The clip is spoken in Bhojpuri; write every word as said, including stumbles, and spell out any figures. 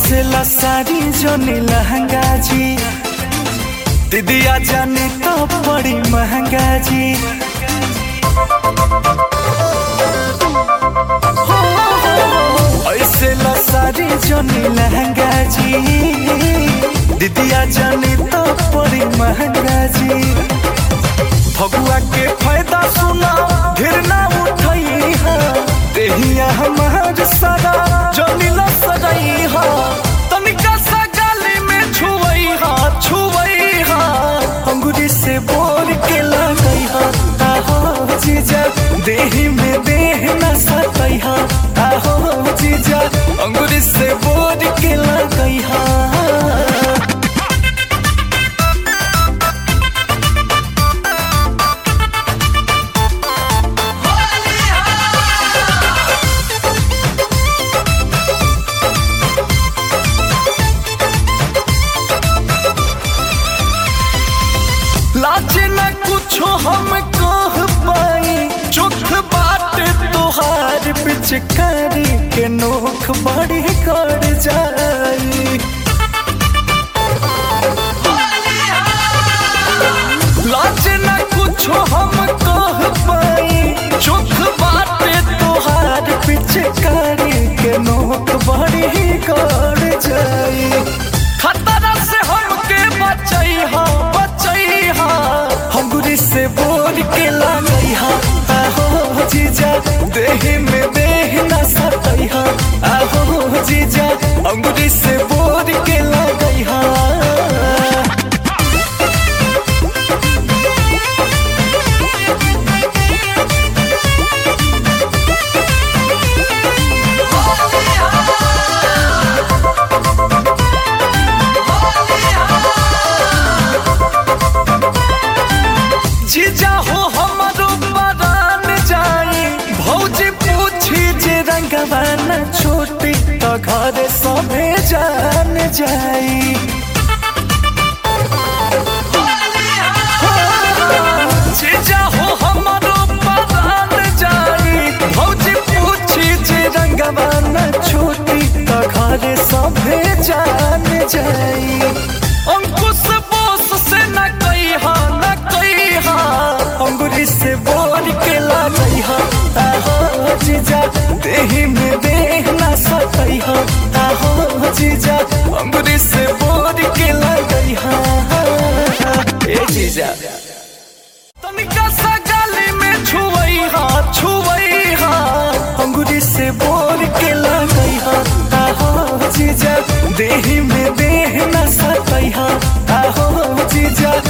ऐसे ला सारी जोनी लहंगा जी, दीदिया जाने तो बड़ी महंगा जी। ऐसे ला सारी जोनी लहंगा जी, दीदिया जाने तो बड़ी महंगा जी। भगुआ के फायदा सुना ढेर ना उठाई है, देहिया हमार सारा जोनी ला सजाई है। तनिका सा गाली में छुवई हा छुवई हा, अंगूरी से बोर के लगई हा। आहो जीजा देही में देह न सतई हा, आहो जीजा अंगूरी से बोर के लगई हा। लाजे न कुछो हम कह पाई, चुख बात तोहार पिचकारी के नोख बड़ी कर जाई। लाजे न कुछो हम कह पाई, चुख बात तोहार पिचकारी के नोख बड़ी कर जाई। खतरा से हमके बचई हा बचई हा, अंगूरी से बोर के लगई हा। आहो जीजा देही में देह न सतई हा, आहो जीजा अंगूरी से बोर के लगई हा। जीजा हो हमारो बरान जाई, भौजी पूछी जे रंगवा न छोटी तो घर सभे जान जाई। जीजा हो हमारो बरान जाई, भौजी पूछी जे रंगवा न छोटी तो घर सभे जान जाई। अंकुश बोस से न कही हा न कही हा, अंगूरी से बोर के लगई हा। आहो जीजा देही में देह न सतई हा, आहो जीजा अंगूरी से बोर के लगई हा। ए जीजा तनिका सा गाली में छुवई हा छुवई हा, अंगूरी से बोर के लगई हा। आहो जीजा देही में देह न सतई हा, आहो जीजा